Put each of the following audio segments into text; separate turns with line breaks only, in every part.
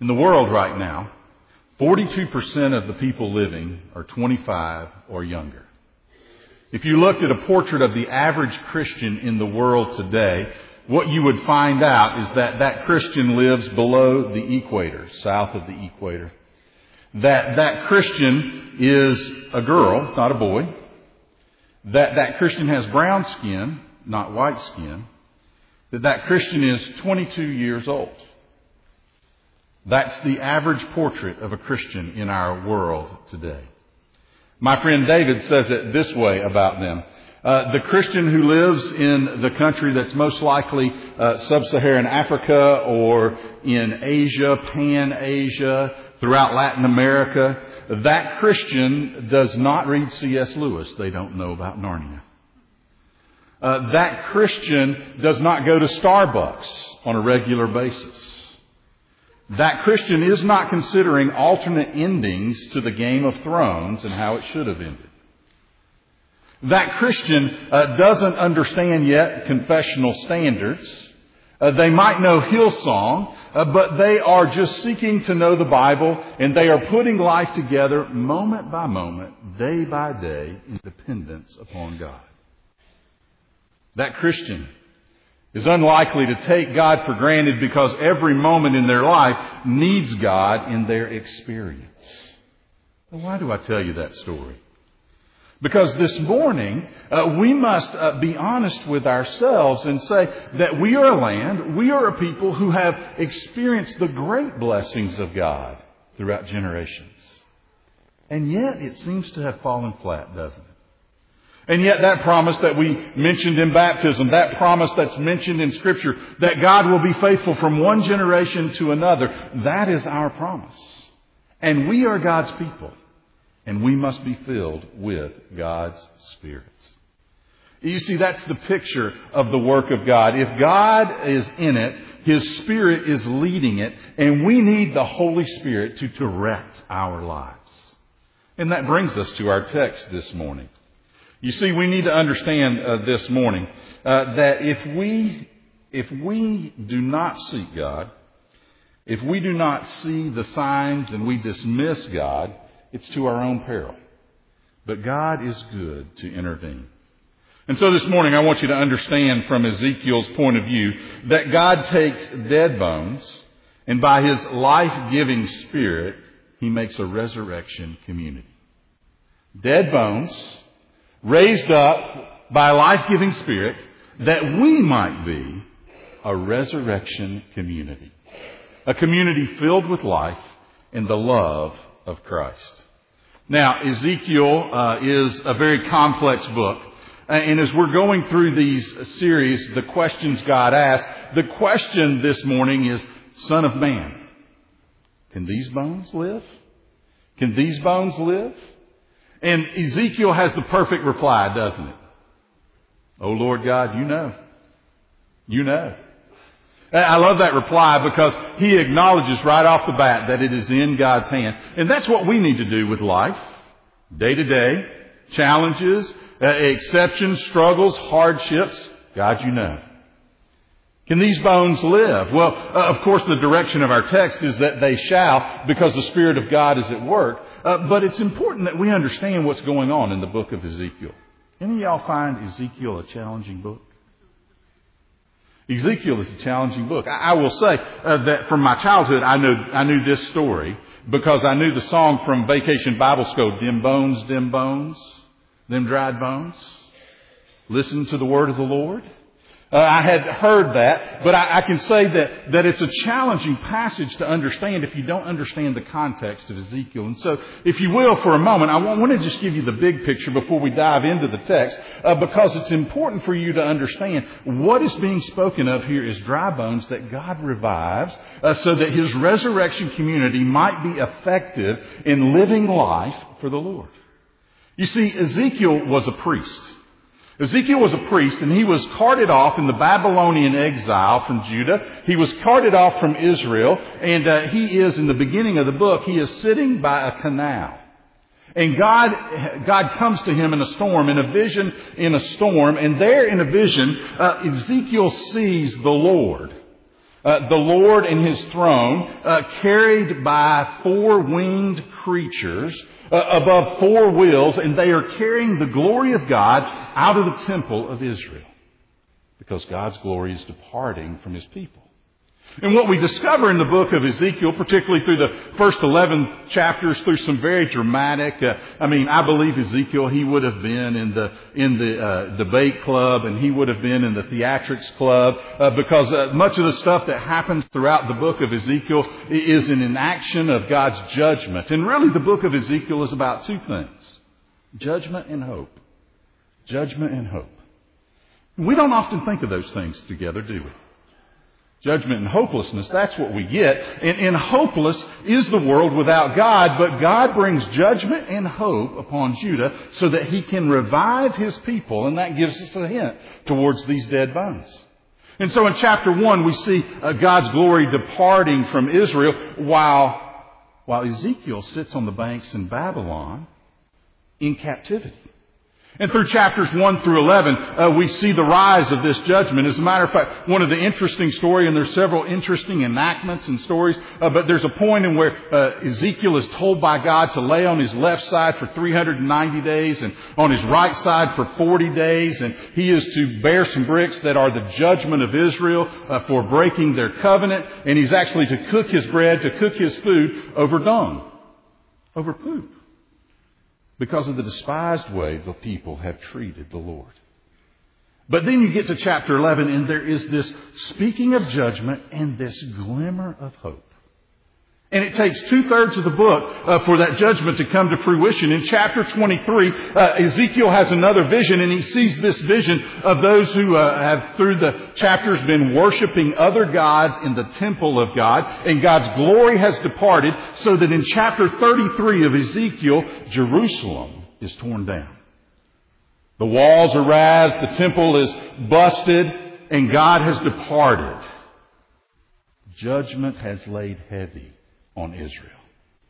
In the world right now, 42% of the people living are 25 or younger. If you looked at a portrait of the average Christian in the world today, what you would find out is that that Christian lives below the equator, south of the equator. That Christian is a girl, not a boy. That Christian has brown skin, not white skin. That Christian is 22 years old. That's the average portrait of a Christian in our world today. My friend David says it this way about them. The Christian who lives in the country that's most likely sub-Saharan Africa or in Asia, Pan-Asia, throughout Latin America, that Christian does not read C.S. Lewis. They don't know about Narnia. That Christian does not go to Starbucks on a regular basis. That Christian is not considering alternate endings to the Game of Thrones and how it should have ended. That Christian doesn't understand yet confessional standards. They might know Hillsong, but they are just seeking to know the Bible, and they are putting life together moment by moment, day by day, in dependence upon God. That Christian is unlikely to take God for granted because every moment in their life needs God in their experience. Well, why do I tell you that story? Because this morning, we must be honest with ourselves and say that we are a land, we are a people who have experienced the great blessings of God throughout generations. And yet it seems to have fallen flat, doesn't it? And yet that promise that we mentioned in baptism, that promise that's mentioned in Scripture, that God will be faithful from one generation to another, that is our promise. And we are God's people. And we must be filled with God's Spirit. You see, that's the picture of the work of God. If God is in it, His Spirit is leading it, and we need the Holy Spirit to direct our lives. And that brings us to our text this morning. You see, we need to understand this morning that if we do not seek God, if we do not see the signs and we dismiss God, it's to our own peril. But God is good to intervene. And so this morning I want you to understand from Ezekiel's point of view that God takes dead bones and by His life-giving Spirit, He makes a resurrection community. Dead bones raised up by a life-giving Spirit that we might be a resurrection community. A community filled with life and the love of Christ. Now, Ezekiel is a very complex book. And as we're going through these series, the questions God asked, the question this morning is, Son of man, can these bones live? Can these bones live? And Ezekiel has the perfect reply, doesn't it? Oh, Lord God, you know. You know. I love that reply because he acknowledges right off the bat that it is in God's hand. And that's what we need to do with life. Day to day, challenges, exceptions, struggles, hardships. God, you know. Can these bones live? Well, of course, the direction of our text is that they shall, because the Spirit of God is at work. But it's important that we understand what's going on in the book of Ezekiel. Any of y'all find Ezekiel a challenging book? Ezekiel is a challenging book. I will say that from my childhood, I knew this story because I knew the song from Vacation Bible School, Them bones, them dried bones. Listen to the word of the Lord. I had heard that, but I can say that it's a challenging passage to understand if you don't understand the context of Ezekiel. And so, if you will, for a moment, I want to just give you the big picture before we dive into the text, because it's important for you to understand what is being spoken of here is dry bones that God revives so that His resurrection community might be effective in living life for the Lord. You see, Ezekiel was a priest. Ezekiel was a priest, and he was carted off in the Babylonian exile from Judah. He was carted off from Israel, and he is, in the beginning of the book, he is sitting by a canal. And God comes to him in a storm, in a vision in a storm, and there in a vision, Ezekiel sees the Lord. The Lord and His throne, carried by 4 winged creatures above 4 wheels, and they are carrying the glory of God out of the temple of Israel, because God's glory is departing from His people. And what we discover in the book of Ezekiel, particularly through the first 11 chapters, through some very dramatic, I believe Ezekiel, he would have been in the debate club, and he would have been in the theatrics club, because much of the stuff that happens throughout the book of Ezekiel is an enaction of God's judgment. And really the book of Ezekiel is about 2 things: judgment and hope. Judgment and hope. We don't often think of those things together, do we? Judgment and hopelessness, that's what we get. And hopeless is the world without God, but God brings judgment and hope upon Judah so that He can revive His people, and that gives us a hint towards these dead bones. And so in chapter 1 we see God's glory departing from Israel while Ezekiel sits on the banks in Babylon in captivity. And through chapters 1 through 11, we see the rise of this judgment. As a matter of fact, one of the interesting stories, and there's several interesting enactments and stories, but there's a point in where Ezekiel is told by God to lay on his left side for 390 days and on his right side for 40 days. And he is to bear some bricks that are the judgment of Israel for breaking their covenant. And he's actually to cook his bread, to cook his food over dung, over poop, because of the despised way the people have treated the Lord. But then you get to chapter 11, and there is this speaking of judgment and this glimmer of hope. And it takes 2/3 of the book for that judgment to come to fruition. In chapter 23, Ezekiel has another vision, and he sees this vision of those who have, through the chapters, been worshiping other gods in the temple of God, and God's glory has departed, so that in chapter 33 of Ezekiel, Jerusalem is torn down. The walls are razed, the temple is busted, and God has departed. Judgment has laid heavy on Israel.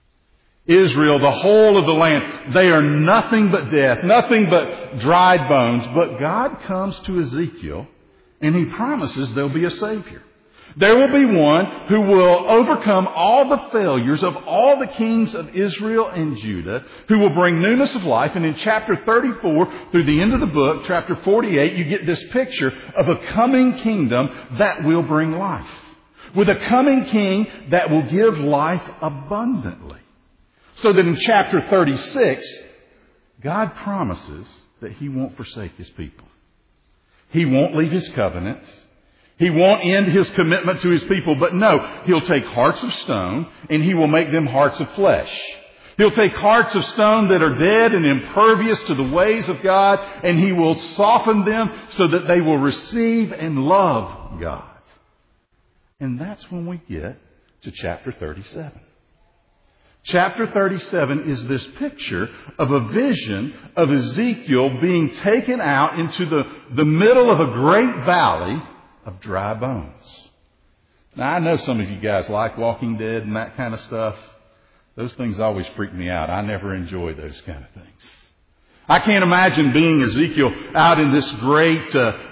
Israel, the whole of the land, they are nothing but death, nothing but dried bones. But God comes to Ezekiel and He promises there'll be a Savior. There will be one who will overcome all the failures of all the kings of Israel and Judah, who will bring newness of life. And in chapter 34, through the end of the book, chapter 48, you get this picture of a coming kingdom that will bring life, with a coming king that will give life abundantly. So that in chapter 36, God promises that He won't forsake His people. He won't leave His covenant. He won't end His commitment to His people. But no, He'll take hearts of stone and He will make them hearts of flesh. He'll take hearts of stone that are dead and impervious to the ways of God, and He will soften them so that they will receive and love God. And that's when we get to chapter 37. Chapter 37 is this picture of a vision of Ezekiel being taken out into the middle of a great valley of dry bones. Now, I know some of you guys like Walking Dead and that kind of stuff. Those things always freak me out. I never enjoy those kind of things. I can't imagine being Ezekiel out in this great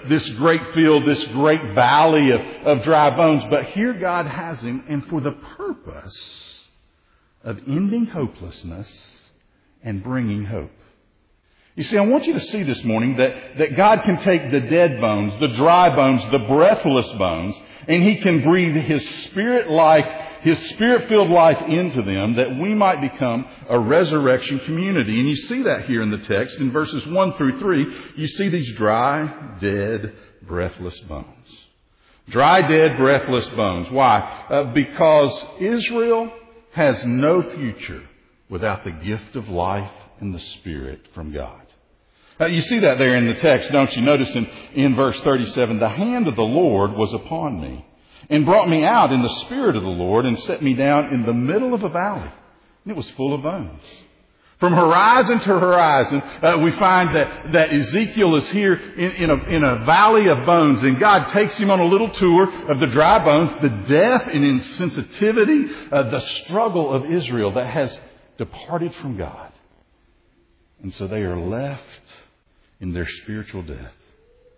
field, this great valley of dry bones. But here God has him, and for the purpose of ending hopelessness and bringing hope. You see, I want you to see this morning that God can take the dead bones, the dry bones, the breathless bones, and He can breathe His Spirit life, His Spirit-filled life into them, that we might become a resurrection community. And you see that here in the text. In verses 1 through 3, you see these dry, dead, breathless bones. Dry, dead, breathless bones. Why? Because Israel has no future without the gift of life and the Spirit from God. You see that there in the text, don't you? Notice in verse 37, the hand of the Lord was upon me, and brought me out in the Spirit of the Lord, and set me down in the middle of a valley. And it was full of bones. From horizon to horizon, we find that Ezekiel is here in a valley of bones, and God takes him on a little tour of the dry bones, the death and insensitivity, the struggle of Israel that has departed from God. And so they are left in their spiritual death.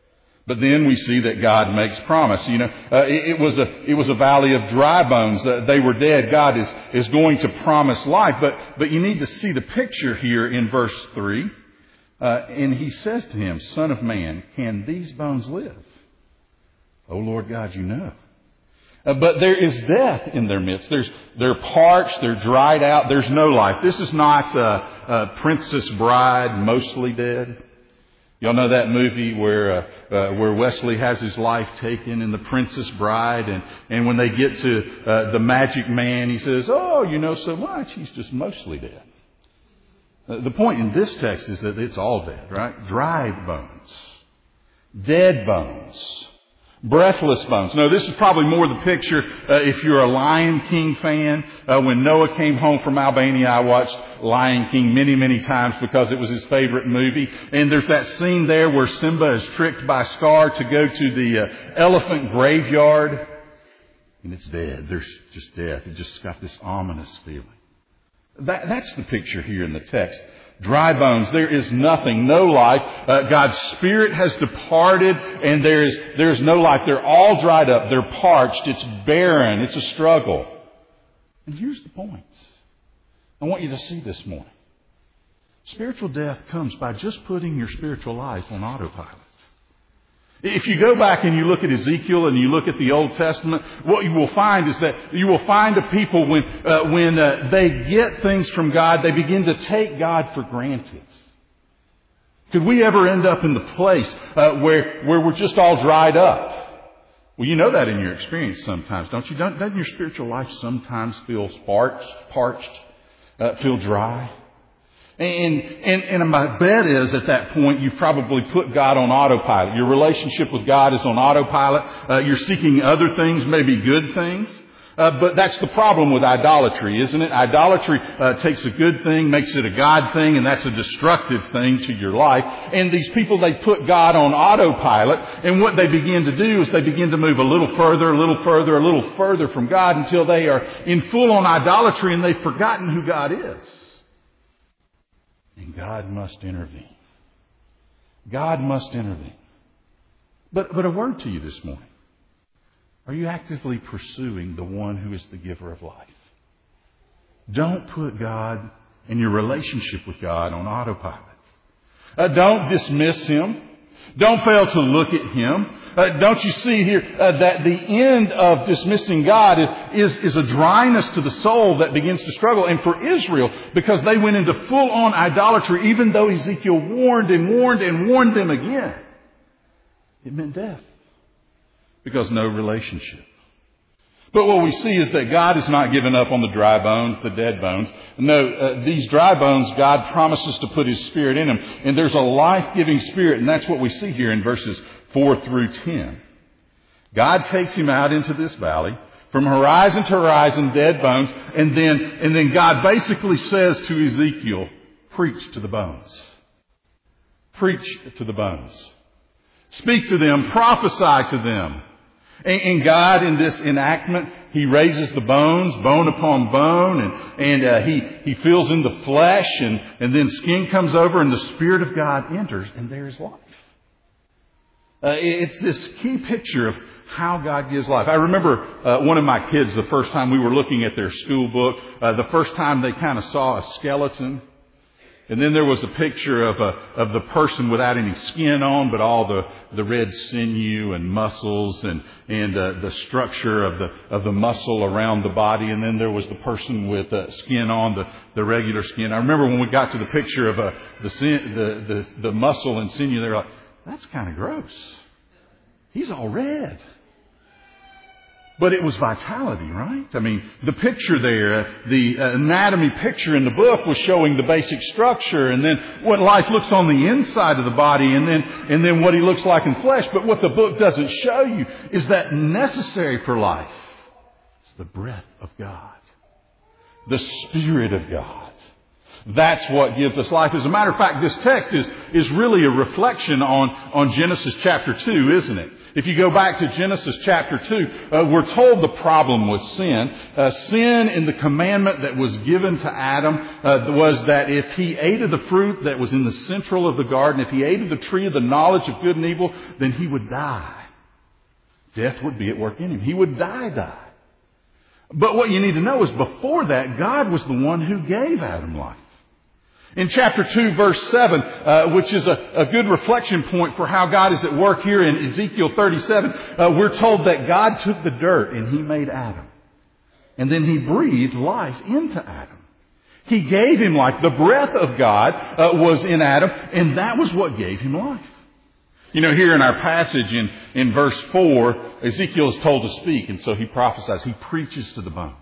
But then we see that God makes promise. It was a valley of dry bones. They were dead. God is going to promise life. But you need to see the picture here in verse 3. And he says to him, Son of man, can these bones live? Oh, Lord God, you know. But there is death in their midst. They're parched, they're dried out, there's no life. This is not Princess Bride, mostly dead. Y'all know that movie where Wesley has his life taken in The Princess Bride, and when they get to the magic man, he says, oh, you know so much, he's just mostly dead. The point in this text is that it's all dead, right? Dried bones, dead bones, breathless bones. No, this is probably more the picture if you're a Lion King fan. When Noah came home from Albania, I watched Lion King many, many times because it was his favorite movie. And there's that scene there where Simba is tricked by Scar to go to the elephant graveyard. And it's dead. There's just death. It just got this ominous feeling. That's the picture here in the text. Dry bones. There is nothing, no life. God's Spirit has departed, and there's no life. They're all dried up. They're parched. It's barren. It's a struggle. And here's the point. I want you to see this morning. Spiritual death comes by just putting your spiritual life on autopilot. If you go back and you look at Ezekiel and you look at the Old Testament, what you will find is that you will find a people when they get things from God, they begin to take God for granted. Could we ever end up in the place where we're just all dried up? Well, you know that in your experience sometimes, don't you? Doesn't your spiritual life sometimes feel parched, feel dry? And my bet is at that point you've probably put God on autopilot. Your relationship with God is on autopilot. You're seeking other things, maybe good things. But that's the problem with idolatry, isn't it? Idolatry takes a good thing, makes it a God thing, and that's a destructive thing to your life. And these people, they put God on autopilot, and what they begin to do is they begin to move a little further from God until they are in full-on idolatry and they've forgotten who God is. And God must intervene. God must intervene. But a word to you this morning. Are you actively pursuing the one who is the giver of life? Don't put God and your relationship with God on autopilot. Don't dismiss Him. Don't fail to look at Him. Don't you see here that the end of dismissing God is a dryness to the soul that begins to struggle. And for Israel, because they went into full-on idolatry, even though Ezekiel warned them again, it meant death. Because no relationship. But what we see is that God has not given up on the dry bones, the dead bones. No, these dry bones, God promises to put His Spirit in them. And there's a life-giving Spirit, and that's what we see here in verses 4 through 10. God takes him out into this valley, from horizon to horizon, dead bones, and then God basically says to Ezekiel, preach to the bones. Preach to the bones. Speak to them, prophesy to them. And God, in this enactment, He raises the bones, bone upon bone, and He fills in the flesh, and then skin comes over, and the Spirit of God enters, and there is life. It's this key picture of how God gives life. I remember one of my kids, the first time we were looking at their school book, the first time they kind of saw a skeleton. And then there was a picture of the person without any skin on, but all the red sinew and muscles and the structure of the muscle around the body. And then there was the person with skin on, the regular skin. I remember when we got to the picture of the muscle and sinew, they were like, that's kind of gross. He's all red. But it was vitality, right? I mean, the picture there, the anatomy picture in the book was showing the basic structure, and then what life looks on the inside of the body, and then what he looks like in flesh. But what the book doesn't show you is that necessary for life is the breath of God, the Spirit of God. That's what gives us life. As a matter of fact, this text is really a reflection on Genesis chapter 2, isn't it? If you go back to Genesis chapter 2, we're told the problem was sin. Sin in the commandment that was given to Adam was that if he ate of the fruit that was in the central of the garden, if he ate of the tree of the knowledge of good and evil, then he would die. Death would be at work in him. He would die. But what you need to know is before that, God was the one who gave Adam life. In chapter 2, verse 7, which is a good reflection point for how God is at work here in Ezekiel 37, we're told that God took the dirt and He made Adam. And then He breathed life into Adam. He gave him life. The breath of God was in Adam, and that was what gave him life. You know, here in our passage in verse 4, Ezekiel is told to speak, and so he prophesies. He preaches to the bones.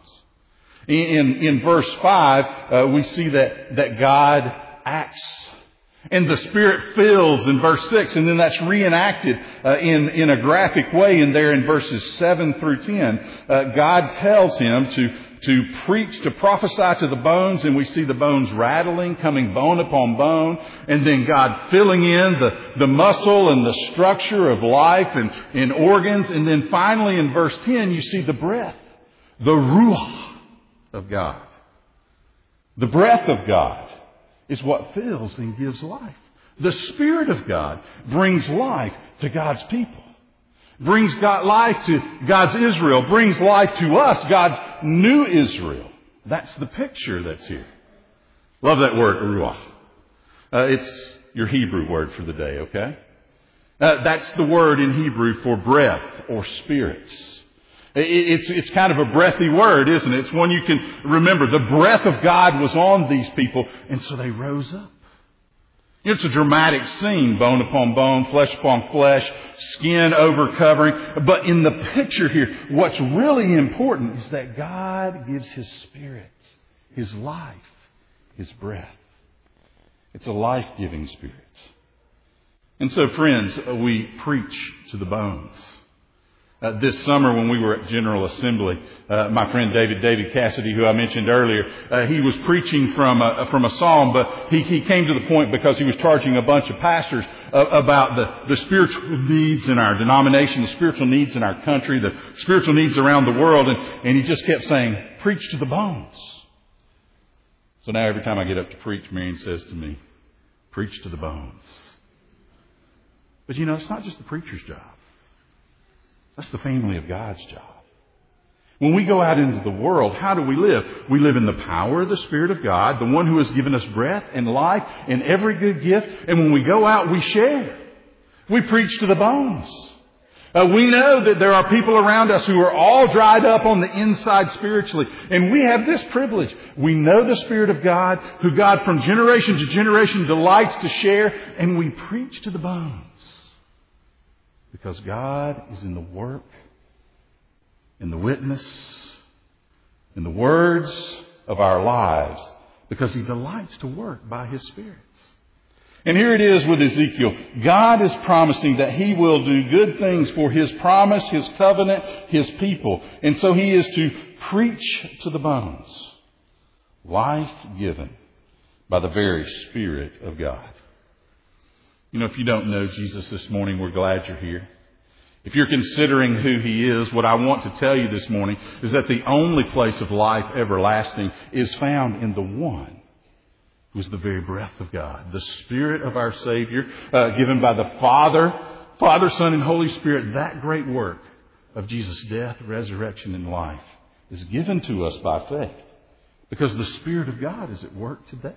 In verse 5, we see that God acts. And the Spirit fills in verse 6, and then that's reenacted in a graphic way in there in verses 7 through 10. God tells him to preach, to prophesy to the bones, and we see the bones rattling, coming bone upon bone, and then God filling in the muscle and the structure of life and organs. And then finally in verse 10, you see the breath, the ruach of God. The breath of God is what fills and gives life. The Spirit of God brings life to God's people. Brings God life to God's Israel. Brings life to us, God's new Israel. That's the picture that's here. Love that word, ruach. It's your Hebrew word for the day, okay? That's the word in Hebrew for breath or spirits. It's kind of a breathy word, isn't it? It's one you can remember. The breath of God was on these people, and so they rose up. It's a dramatic scene, bone upon bone, flesh upon flesh, skin over covering. But in the picture here, what's really important is that God gives His Spirit, His life, His breath. It's a life-giving Spirit. And so, friends, we preach to the bones. This summer when we were at General Assembly, my friend David Cassidy, who I mentioned earlier, he was preaching from a psalm, but he came to the point because he was charging a bunch of pastors about the spiritual needs in our denomination, the spiritual needs in our country, the spiritual needs around the world, and he just kept saying, preach to the bones. So now every time I get up to preach, Marion says to me, preach to the bones. But you know, it's not just the preacher's job. That's the family of God's job. When we go out into the world, how do we live? We live in the power of the Spirit of God, the one who has given us breath and life and every good gift. And when we go out, we share. We preach to the bones. We know that there are people around us who are all dried up on the inside spiritually. And we have this privilege. We know the Spirit of God, who God from generation to generation delights to share. And we preach to the bones. Because God is in the work, in the witness, in the words of our lives. Because He delights to work by His Spirit. And here it is with Ezekiel. God is promising that He will do good things for His promise, His covenant, His people. And so He is to preach to the bones. Life given by the very Spirit of God. You know, if you don't know Jesus this morning, we're glad you're here. If you're considering who He is, what I want to tell you this morning is that the only place of life everlasting is found in the one who is the very breath of God, the Spirit of our Savior, given by the Father, Son, and Holy Spirit. That great work of Jesus' death, resurrection, and life is given to us by faith because the Spirit of God is at work today.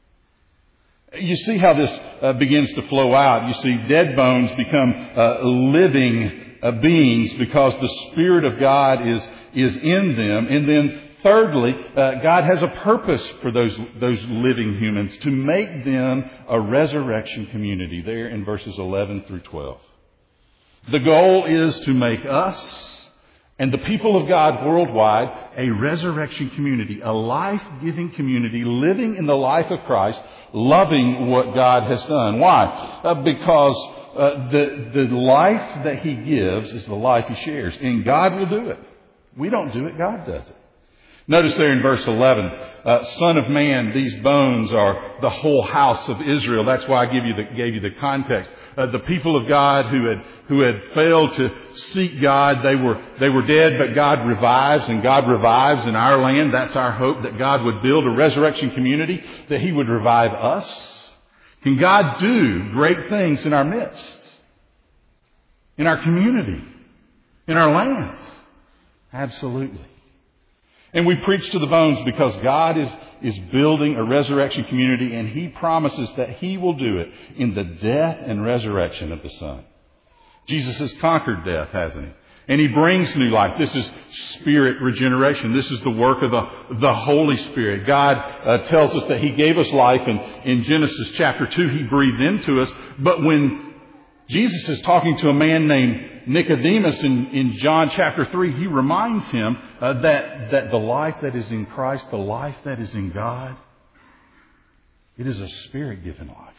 You see how this begins to flow out. You see dead bones become living beings because the Spirit of God is in them. And then thirdly, God has a purpose for those living humans to make them a resurrection community there in verses 11 through 12. The goal is to make us and the people of God worldwide a resurrection community, a life-giving community living in the life of Christ, loving what God has done. Why? Because the life that He gives is the life He shares. And God will do it. We don't do it. God does it. Notice there in verse 11, Son of man, these bones are the whole house of Israel. That's why I gave you the context. The people of God who had failed to seek God, they were dead, but God revives, and God revives in our land. That's our hope, that God would build a resurrection community, that He would revive us. Can God do great things in our midst? In our community? In our lands? Absolutely. And we preach to the bones because God is building a resurrection community, and He promises that He will do it in the death and resurrection of the Son. Jesus has conquered death, hasn't He? And He brings new life. This is spirit regeneration. This is the work of the Holy Spirit. God tells us that He gave us life, and in Genesis chapter 2 He breathed into us. But when Jesus is talking to a man named Nicodemus in John chapter 3, He reminds him that the life that is in Christ, the life that is in God, it is a Spirit-given life.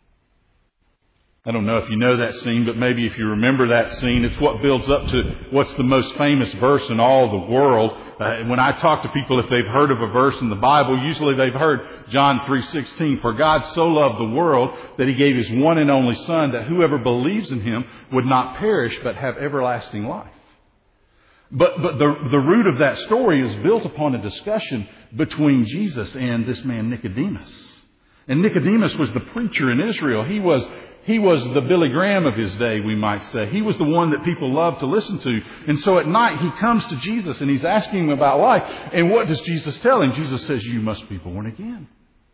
I don't know if you know that scene, but maybe if you remember that scene, it's what builds up to what's the most famous verse in all the world. When I talk to people, if they've heard of a verse in the Bible, usually they've heard John 3:16. For God so loved the world that He gave His one and only Son, that whoever believes in Him would not perish but have everlasting life. But the root of that story is built upon a discussion between Jesus and this man Nicodemus. And Nicodemus was the preacher in Israel. He was the Billy Graham of his day, we might say. He was the one that people loved to listen to. And so at night he comes to Jesus and he's asking him about life. And what does Jesus tell him? Jesus says, you must be born again.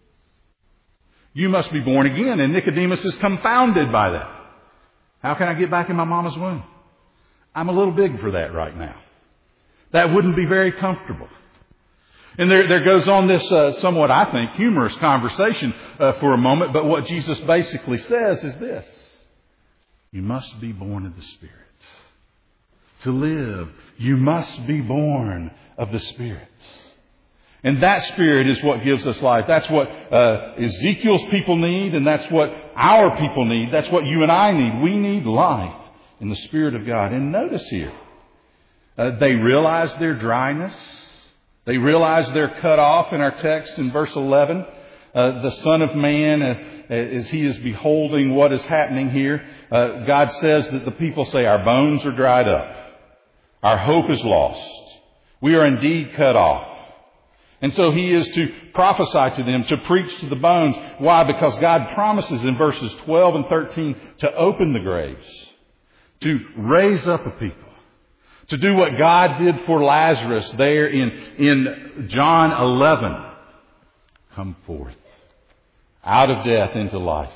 You must be born again. And Nicodemus is confounded by that. How can I get back in my mama's womb? I'm a little big for that right now. That wouldn't be very comfortable. And there goes on this somewhat, I think, humorous conversation for a moment. But what Jesus basically says is this. You must be born of the Spirit. To live, you must be born of the Spirit. And that Spirit is what gives us life. That's what Ezekiel's people need, and that's what our people need. That's what you and I need. We need life in the Spirit of God. And notice here, they realize their dryness. They realize they're cut off in our text in verse 11. The Son of Man, as He is beholding what is happening here, God says that the people say, our bones are dried up. Our hope is lost. We are indeed cut off. And so He is to prophesy to them, to preach to the bones. Why? Because God promises in verses 12 and 13 to open the graves, to raise up a people. To do what God did for Lazarus there in John 11. Come forth. Out of death into life.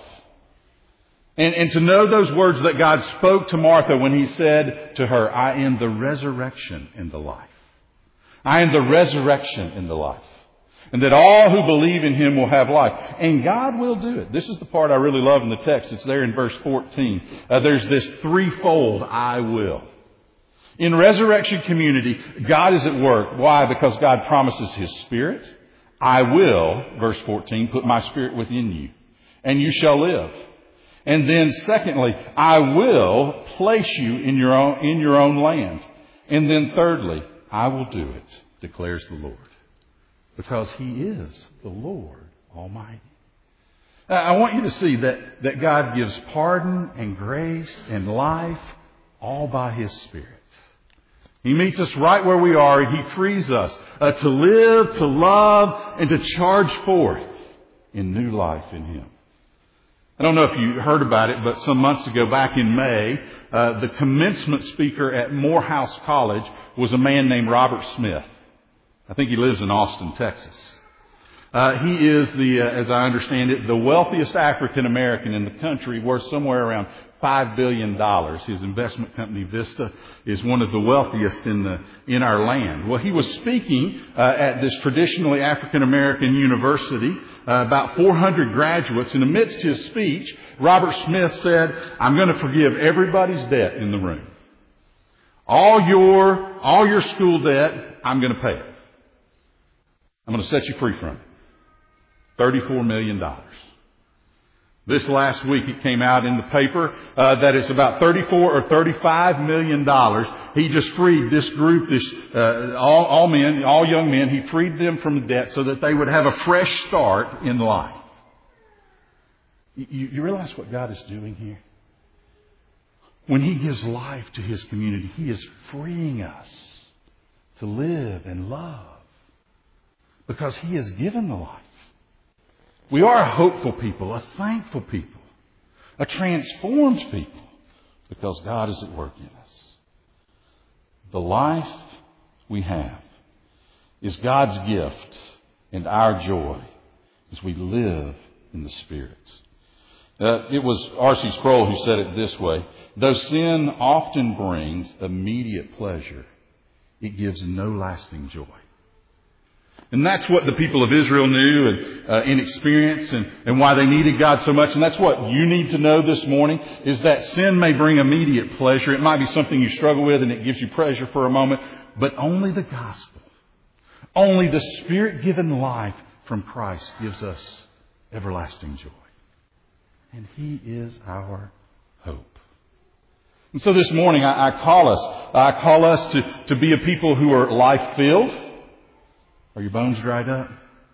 And to know those words that God spoke to Martha when He said to her, I am the resurrection and the life. I am the resurrection and the life. And that all who believe in Him will have life. And God will do it. This is the part I really love in the text. It's there in verse 14. There's this threefold I will. In resurrection community, God is at work. Why? Because God promises His Spirit. I will, verse 14, put my Spirit within you, and you shall live. And then secondly, I will place you in your own land. And then thirdly, I will do it, declares the Lord. Because He is the Lord Almighty. I want you to see that God gives pardon and grace and life all by His Spirit. He meets us right where we are. He frees us to live, to love, and to charge forth in new life in Him. I don't know if you heard about it, but some months ago, back in May, the commencement speaker at Morehouse College was a man named Robert Smith. I think he lives in Austin, Texas. He is as I understand it, the wealthiest African American in the country, worth somewhere around $5 billion. His investment company, Vista, is one of the wealthiest in our land. Well, he was speaking at this traditionally African American university, about 400 graduates. And amidst his speech, Robert Smith said, I'm going to forgive everybody's debt in the room. All your school debt, I'm going to pay it. I'm going to set you free from it. $34 million. This last week it came out in the paper that it's about $34 or $35 million. He just freed this group, all men, all young men. He freed them from debt so that they would have a fresh start in life. You realize what God is doing here? When He gives life to His community, He is freeing us to live and love because He has given the life. We are a hopeful people, a thankful people, a transformed people because God is at work in us. The life we have is God's gift and our joy as we live in the Spirit. It was R.C. Sproul who said it this way: though sin often brings immediate pleasure, it gives no lasting joy. And that's what the people of Israel knew and in experience and why they needed God so much. And that's what you need to know this morning, is that sin may bring immediate pleasure. It might be something you struggle with and it gives you pleasure for a moment. But only the gospel, only the Spirit-given life from Christ gives us everlasting joy. And He is our hope. And so this morning I call us to be a people who are life-filled. Are your bones dried up?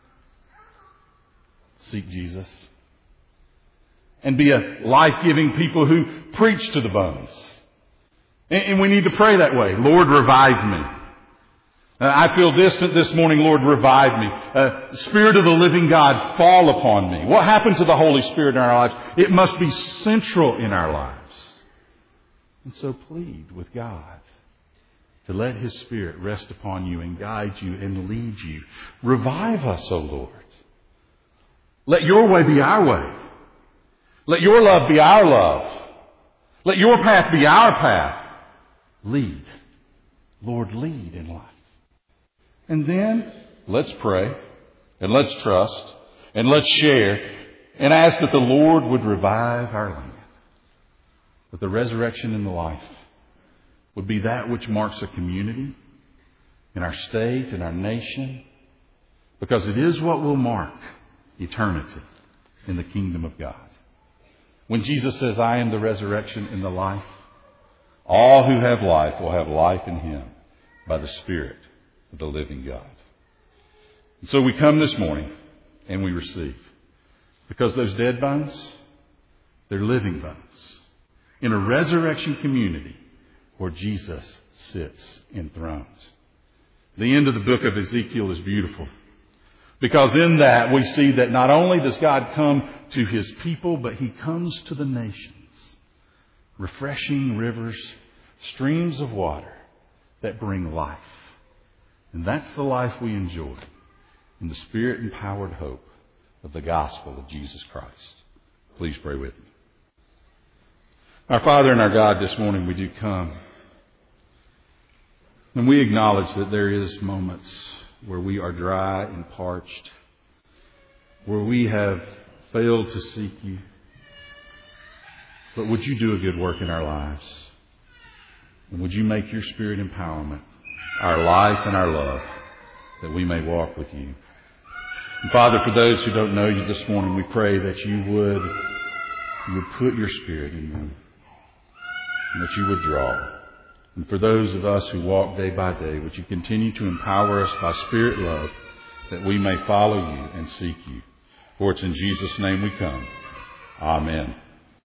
Seek Jesus. And be a life-giving people who preach to the bones. And we need to pray that way. Lord, revive me. I feel distant this morning. Lord, revive me. Spirit of the living God, fall upon me. What happened to the Holy Spirit in our lives? It must be central in our lives. And so plead with God to let His Spirit rest upon you and guide you and lead you. Revive us, O Lord. Let your way be our way. Let your love be our love. Let your path be our path. Lead. Lord, lead in life. And then let's pray and let's trust and let's share and ask that the Lord would revive our land. That the resurrection and the life would be that which marks a community in our state, in our nation, because it is what will mark eternity in the kingdom of God. When Jesus says, I am the resurrection and the life, all who have life will have life in Him by the Spirit of the living God. And so we come this morning and we receive. Because those dead bones, they're living bones in a resurrection community where Jesus sits enthroned. The end of the book of Ezekiel is beautiful, because in that we see that not only does God come to His people, but He comes to the nations. Refreshing rivers, streams of water that bring life. And that's the life we enjoy in the Spirit-empowered hope of the gospel of Jesus Christ. Please pray with me. Our Father and our God, this morning we do come. And we acknowledge that there is moments where we are dry and parched, where we have failed to seek You. But would You do a good work in our lives? And would You make Your Spirit empowerment our life and our love, that we may walk with You? And Father, for those who don't know You this morning, we pray that You would put Your Spirit in them, and that You would draw. And for those of us who walk day by day, would You continue to empower us by Spirit love, that we may follow You and seek You. For it's in Jesus' name we come. Amen.